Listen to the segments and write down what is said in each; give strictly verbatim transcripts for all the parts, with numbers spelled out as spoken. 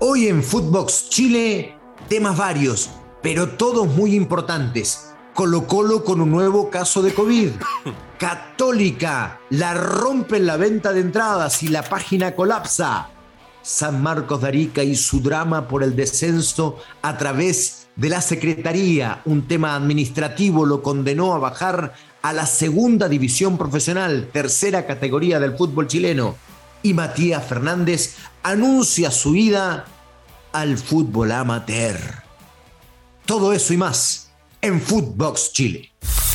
Hoy en Footbox Chile, temas varios, pero todos muy importantes. Colo-Colo con un nuevo caso de COVID. Católica la rompe en la venta de entradas y la página colapsa. San Marcos de Arica y su drama por el descenso a través de la Secretaría. Un tema administrativo lo condenó a bajar a la segunda división profesional, tercera categoría del fútbol chileno. Y Matías Fernández anuncia su ida al fútbol amateur. Todo eso y más en Footbox Chile.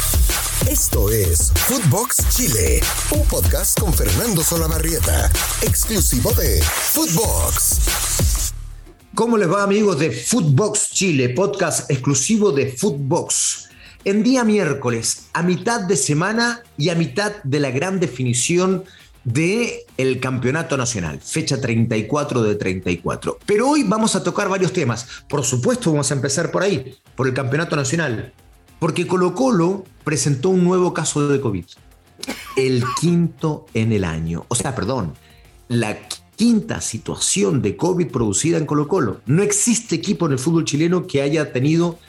Esto es Footbox Chile, un podcast con Fernando Solabarrieta, exclusivo de Footbox. ¿Cómo les va, amigos de Footbox Chile, podcast exclusivo de Footbox? En día miércoles, a mitad de semana y a mitad de la gran definición del Campeonato Nacional, fecha treinta y cuatro de treinta y cuatro. Pero hoy vamos a tocar varios temas. Por supuesto, vamos a empezar por ahí, por el Campeonato Nacional. Porque Colo-Colo presentó un nuevo caso de COVID. El quinto en el año. O sea, perdón, la quinta situación de COVID producida en Colo-Colo. No existe equipo en el fútbol chileno que haya tenido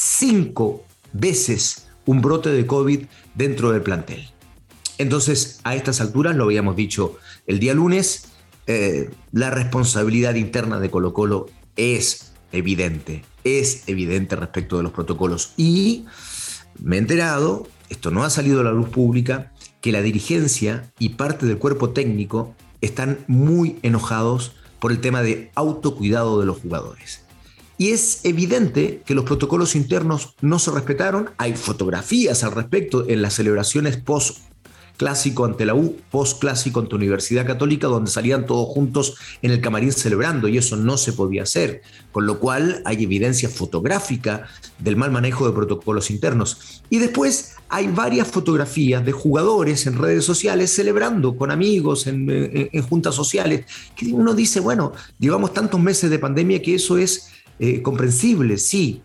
cinco veces un brote de COVID dentro del plantel. Entonces, a estas alturas, lo habíamos dicho el día lunes, eh, la responsabilidad interna de Colo-Colo es evidente. Es evidente respecto de los protocolos. Y me he enterado, esto no ha salido a la luz pública, que la dirigencia y parte del cuerpo técnico están muy enojados por el tema de autocuidado de los jugadores. Y es evidente que los protocolos internos no se respetaron. Hay fotografías al respecto en las celebraciones post clásico ante la U, post clásico ante Universidad Católica, donde salían todos juntos en el camarín celebrando, y eso no se podía hacer, con lo cual hay evidencia fotográfica del mal manejo de protocolos internos. Y después hay varias fotografías de jugadores en redes sociales celebrando con amigos en, en, en juntas sociales, que uno dice, bueno, llevamos tantos meses de pandemia que eso es eh, comprensible, sí,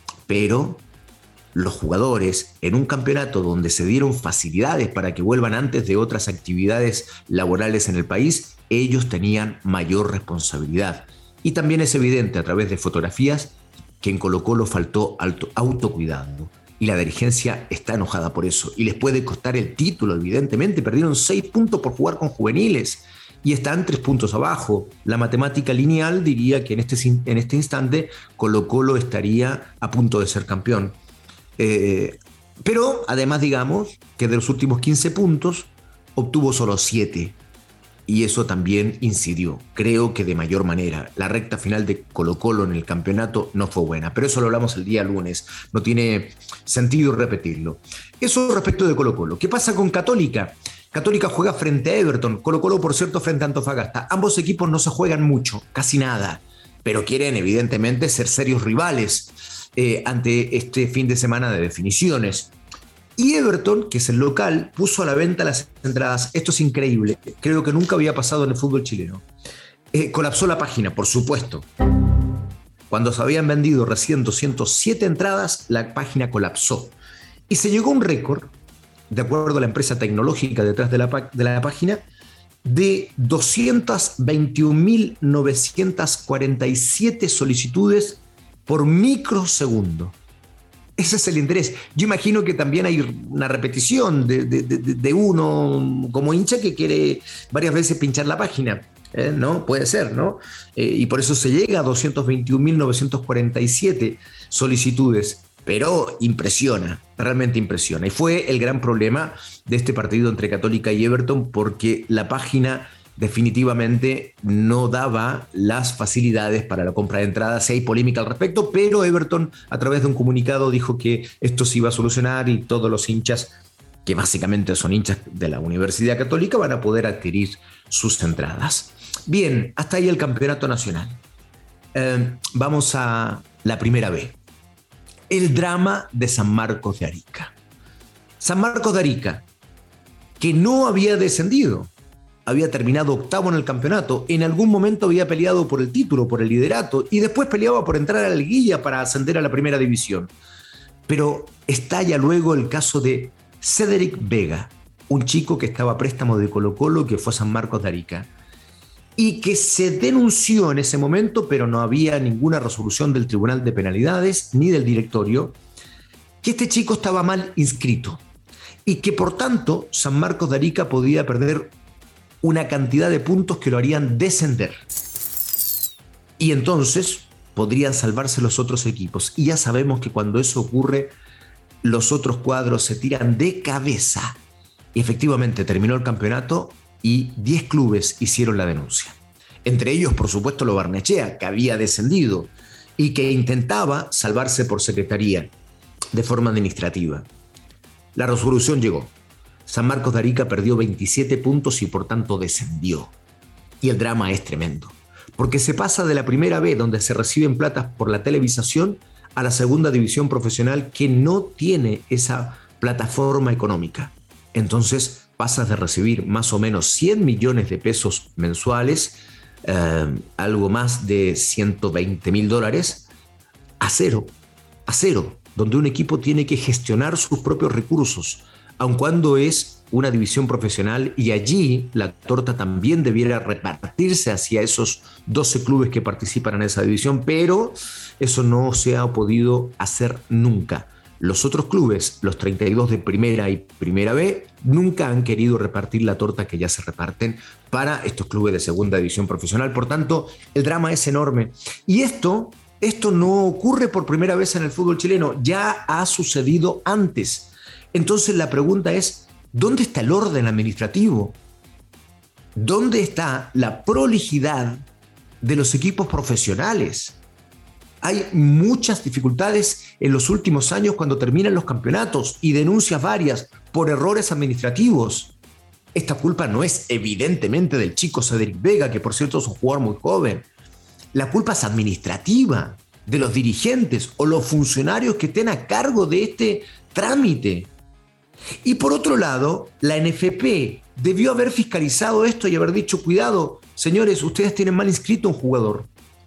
pero los jugadores en un campeonato donde se dieron facilidades para que vuelvan antes de otras actividades laborales en el país, ellos tenían mayor responsabilidad. Y también es evidente a través de fotografías que en Colo-Colo faltó autocuidado. Y la dirigencia está enojada por eso. Y les puede costar el título, evidentemente. Perdieron seis puntos por jugar con juveniles y están tres puntos abajo. La matemática lineal diría que en este, en este instante Colo-Colo estaría a punto de ser campeón. Eh, pero además digamos que de los últimos quince puntos obtuvo solo siete y eso también incidió, creo que de mayor manera. La recta final de Colo-Colo en el campeonato no fue buena, pero eso lo hablamos el día lunes, no tiene sentido repetirlo. Eso respecto de Colo-Colo. ¿Qué pasa con Católica? Católica juega frente a Everton, Colo-Colo por cierto frente a Antofagasta. Ambos equipos no se juegan mucho, casi nada, pero quieren evidentemente ser serios rivales Eh, ante este fin de semana de definiciones. Y Everton, que es el local, puso a la venta las entradas. Esto es increíble, creo que nunca había pasado en el fútbol chileno. Eh, colapsó la página, por supuesto. Cuando se habían vendido recién doscientas siete entradas, la página colapsó. Y se llegó a un récord, de acuerdo a la empresa tecnológica detrás de la, de la página, de doscientas veintiún mil novecientas cuarenta y siete solicitudes por microsegundo. Ese es el interés. Yo imagino que también hay una repetición de, de, de, de uno como hincha que quiere varias veces pinchar la página. ¿Eh? ¿No? Puede ser, ¿no? Eh, y por eso se llega a doscientas veintiún mil novecientas cuarenta y siete solicitudes. Pero impresiona, realmente impresiona. Y fue el gran problema de este partido entre Católica y Everton, porque la página definitivamente no daba las facilidades para la compra de entradas. Hay polémica al respecto, pero Everton a través de un comunicado dijo que esto se iba a solucionar y todos los hinchas, que básicamente son hinchas de la Universidad Católica, van a poder adquirir sus entradas. Bien, hasta ahí el Campeonato Nacional. Eh, vamos a la primera B. El drama de San Marcos de Arica. San Marcos de Arica, que no había descendido, había terminado octavo en el campeonato, en algún momento había peleado por el título, por el liderato, y después peleaba por entrar a la liguilla para ascender a la primera división. Pero estalla luego el caso de Cedric Vega, un chico que estaba a préstamo de Colo-Colo, que fue a San Marcos de Arica. y que se denunció en ese momento, pero no había ninguna resolución del Tribunal de Penalidades ni del directorio, que este chico estaba mal inscrito y que por tanto San Marcos de Arica podía perder una cantidad de puntos que lo harían descender. Y entonces podrían salvarse los otros equipos. Y ya sabemos que cuando eso ocurre, los otros cuadros se tiran de cabeza. Y efectivamente terminó el campeonato y diez clubes hicieron la denuncia. Entre ellos, por supuesto, lo Barnechea, que había descendido y que intentaba salvarse por secretaría de forma administrativa. La resolución llegó. San Marcos de Arica perdió veintisiete puntos y por tanto descendió. Y el drama es tremendo, porque se pasa de la primera B, donde se reciben platas por la televisación, a la segunda división profesional, que no tiene esa plataforma económica. Entonces pasas de recibir más o menos cien millones de pesos mensuales, eh, algo más de ciento veinte mil dólares, a cero, a cero, donde un equipo tiene que gestionar sus propios recursos, aun cuando es una división profesional, y allí la torta también debiera repartirse hacia esos doce clubes que participan en esa división, pero eso no se ha podido hacer nunca. Los otros clubes, los treinta y dos de Primera y Primera B, nunca han querido repartir la torta que ya se reparten para estos clubes de Segunda División Profesional. Por tanto, el drama es enorme. Y esto, esto no ocurre por primera vez en el fútbol chileno, ya ha sucedido antes. Entonces la pregunta es, ¿dónde está el orden administrativo? ¿Dónde está la prolijidad de los equipos profesionales? Hay muchas dificultades en los últimos años cuando terminan los campeonatos y denuncias varias por errores administrativos. Esta culpa no es evidentemente del chico Cedric Vega, que por cierto es un jugador muy joven. La culpa es administrativa, de los dirigentes o los funcionarios que estén a cargo de este trámite. Y por otro lado, la N F P debió haber fiscalizado esto y haber dicho, cuidado, señores, ustedes tienen mal inscrito un jugador.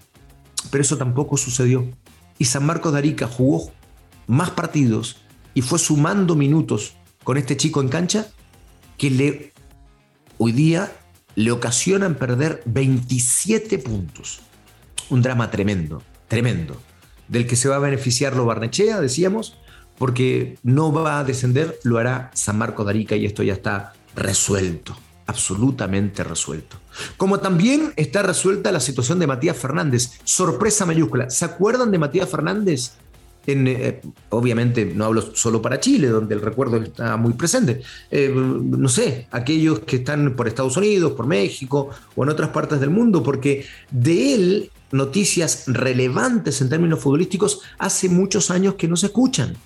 Pero eso tampoco sucedió. Y San Marcos de Arica jugó más partidos y fue sumando minutos con este chico en cancha que le, hoy día le ocasionan perder veintisiete puntos. Un drama tremendo, tremendo, del que se va a beneficiar lo Barnechea, decíamos, porque no va a descender, lo hará San Marcos de Arica y esto ya está resuelto, absolutamente resuelto. Como también está resuelta la situación de Matías Fernández, sorpresa mayúscula. ¿Se acuerdan de Matías Fernández? En, eh, obviamente no hablo solo para Chile, donde el recuerdo está muy presente. Eh, no sé, aquellos que están por Estados Unidos, por México o en otras partes del mundo, porque de él noticias relevantes en términos futbolísticos hace muchos años que no se escuchan.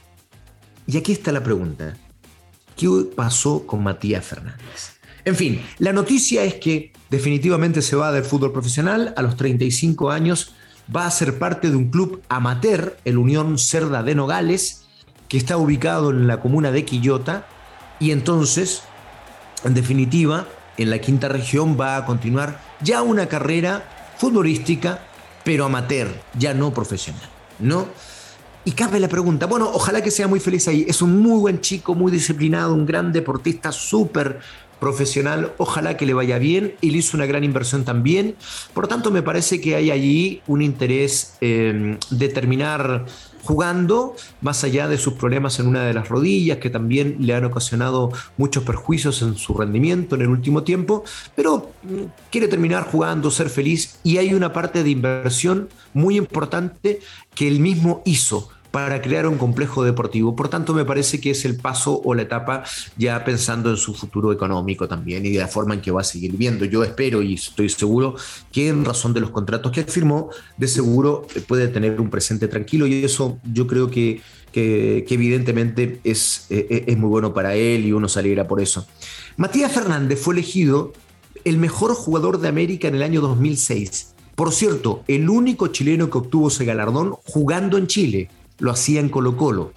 Y aquí está la pregunta. ¿Qué pasó con Matías Fernández? En fin, la noticia es que definitivamente se va del fútbol profesional. A los treinta y cinco años va a ser parte de un club amateur, el Unión Cerda de Nogales, que está ubicado en la comuna de Quillota, y entonces, en definitiva, en la quinta región va a continuar ya una carrera futbolística, pero amateur, ya no profesional, ¿no? Y cabe la pregunta, bueno, ojalá que sea muy feliz ahí. Es un muy buen chico, muy disciplinado, un gran deportista, súper profesional. Ojalá que le vaya bien. Él hizo una gran inversión también. Por lo tanto, me parece que hay allí un interés eh, de terminar jugando, más allá de sus problemas en una de las rodillas, que también le han ocasionado muchos perjuicios en su rendimiento en el último tiempo, pero quiere terminar jugando, ser feliz, y hay una parte de inversión muy importante que él mismo hizo para crear un complejo deportivo. Por tanto, me parece que es el paso o la etapa ya pensando en su futuro económico también y de la forma en que va a seguir viviendo. Yo espero y estoy seguro que en razón de los contratos que firmó, de seguro puede tener un presente tranquilo, y eso yo creo que, que, que evidentemente es, es muy bueno para él y uno se alegra por eso. Matías Fernández fue elegido el mejor jugador de América en el año dos mil seis. Por cierto, el único chileno que obtuvo ese galardón jugando en Chile. Lo hacía en Colo-Colo.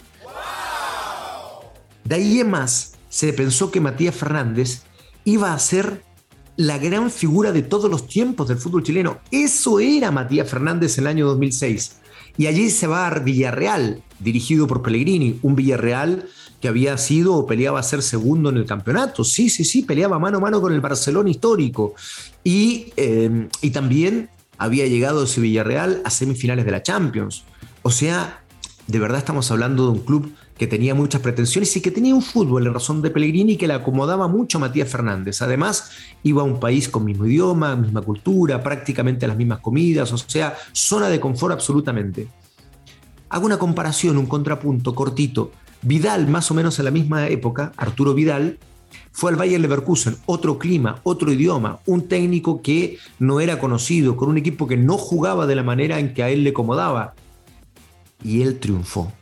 De ahí en más, se pensó que Matías Fernández iba a ser la gran figura de todos los tiempos del fútbol chileno. Eso era Matías Fernández en el año dos mil seis. Y allí se va a Villarreal, dirigido por Pellegrini, un Villarreal que había sido o peleaba a ser segundo en el campeonato. Sí, sí, sí, peleaba mano a mano con el Barcelona histórico. Y, eh, y también había llegado ese Villarreal a semifinales de la Champions. O sea, de verdad estamos hablando de un club que tenía muchas pretensiones y que tenía un fútbol en razón de Pellegrini que le acomodaba mucho a Matías Fernández. Además, iba a un país con mismo idioma, misma cultura, prácticamente las mismas comidas, o sea, zona de confort absolutamente. Hago una comparación, un contrapunto cortito. Vidal, más o menos en la misma época, Arturo Vidal, fue al Bayer Leverkusen, otro clima, otro idioma, un técnico que no era conocido, con un equipo que no jugaba de la manera en que a él le acomodaba. Y él triunfó.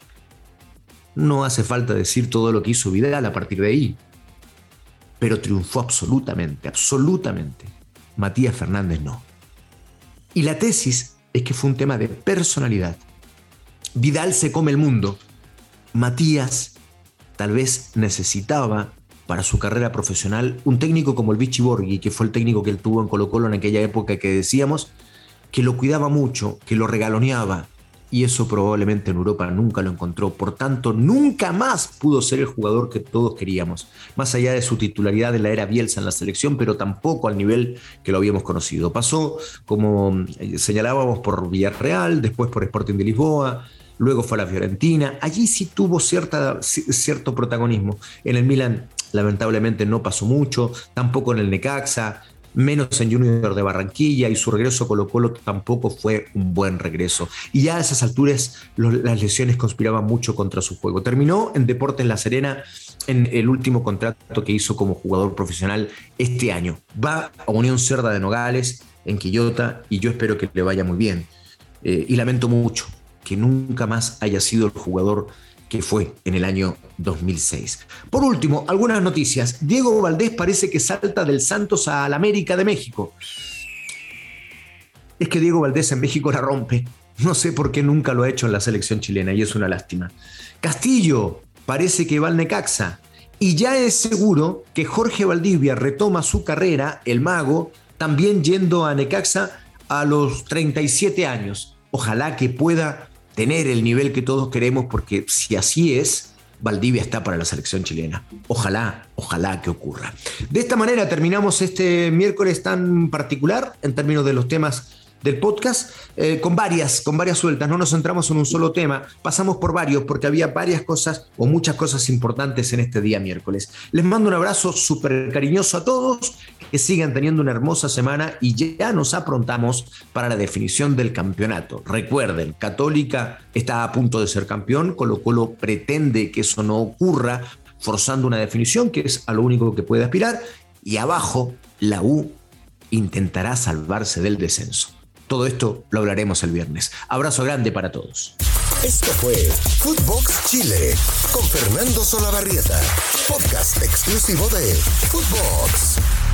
No hace falta decir todo lo que hizo Vidal a partir de ahí, pero triunfó absolutamente, absolutamente. Matías Fernández no. Y la tesis es que fue un tema de personalidad. Vidal se come el mundo. Matías tal vez necesitaba para su carrera profesional un técnico como el Vichy Borghi, que fue el técnico que él tuvo en Colo-Colo en aquella época que decíamos, que lo cuidaba mucho, que lo regaloneaba, y eso probablemente en Europa nunca lo encontró. Por tanto, nunca más pudo ser el jugador que todos queríamos, más allá de su titularidad en la era Bielsa en la selección, pero tampoco al nivel que lo habíamos conocido. Pasó, como señalábamos, por Villarreal, después por Sporting de Lisboa, luego fue a la Fiorentina. Allí sí tuvo cierta, cierto protagonismo. En el Milan, lamentablemente, no pasó mucho, tampoco en el Necaxa, menos en Junior de Barranquilla, y su regreso a Colo-Colo tampoco fue un buen regreso. Y ya a esas alturas los, las lesiones conspiraban mucho contra su juego. Terminó en Deportes La Serena en el último contrato que hizo como jugador profesional este año. Va a Unión Cerda de Nogales, en Quillota, y yo espero que le vaya muy bien. Eh, y lamento mucho que nunca más haya sido el jugador que fue en el año dos mil seis. Por último, algunas noticias. Diego Valdés parece que salta del Santos al América de México. Es que Diego Valdés en México la rompe. No sé por qué nunca lo ha hecho en la selección chilena y es una lástima. Castillo parece que va al Necaxa. Y ya es seguro que Jorge Valdivia retoma su carrera, el mago, también yendo a Necaxa a los treinta y siete años. Ojalá que pueda tener el nivel que todos queremos, porque si así es, Valdivia está para la selección chilena. Ojalá, ojalá que ocurra. De esta manera terminamos este miércoles tan particular en términos de los temas del podcast, eh, con varias, con varias sueltas. No nos centramos en un solo tema, pasamos por varios porque había varias cosas o muchas cosas importantes en este día miércoles. Les mando un abrazo súper cariñoso a todos, que sigan teniendo una hermosa semana y ya nos aprontamos para la definición del campeonato. Recuerden, Católica está a punto de ser campeón, Colo-Colo pretende que eso no ocurra, forzando una definición que es a lo único que puede aspirar, y abajo la U intentará salvarse del descenso. Todo esto lo hablaremos el viernes. Abrazo grande para todos. Esto fue Footbox Chile con Fernando Solabarrieta, podcast exclusivo de Footbox.